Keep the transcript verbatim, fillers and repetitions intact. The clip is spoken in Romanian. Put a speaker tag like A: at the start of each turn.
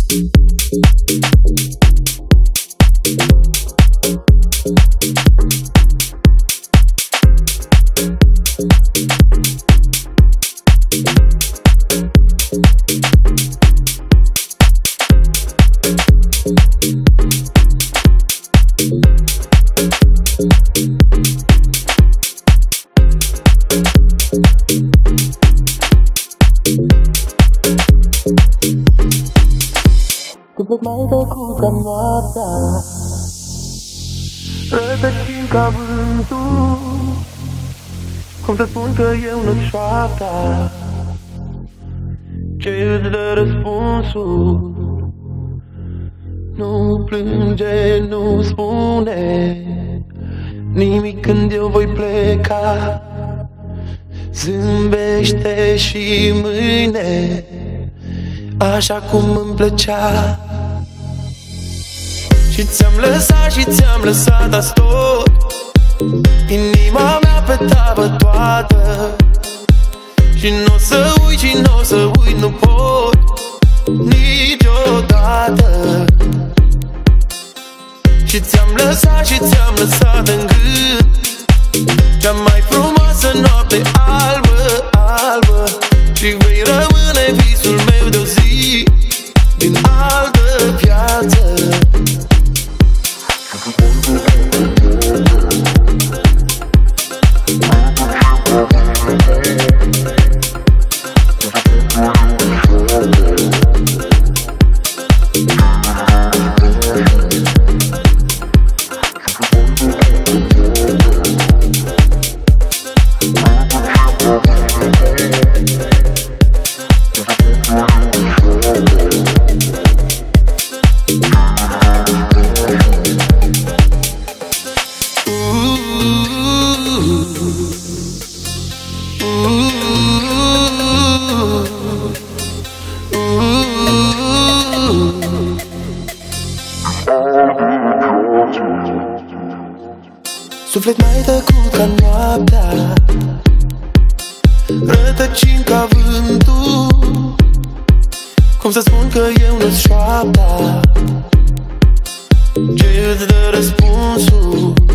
A: Suflet mai tăcut ca noaptea, rătăcim ca vântul. Cum să spun că eu nu-ți șoapta ce îți dă răspunsul? Nu plânge, nu spune nimic când eu voi pleca. Zâmbește și mâine așa cum îmi plăcea. Și ți-am lăsat și ți-am lăsat azi tot, inima mea pe tavă toată. Și n-o să uit și n-o să uit, nu pot niciodată. Și ți-am lăsat și ți-am lăsat în gând cea mai frumoasă noapte albă, albă. Și vei rămâne visul meu de o zi din altă viață. Suflet mai tăcut ca noaptea, rătăcim ca vântul. Cum să spun că eu nu-ți șoapta ce îți dă răspunsul?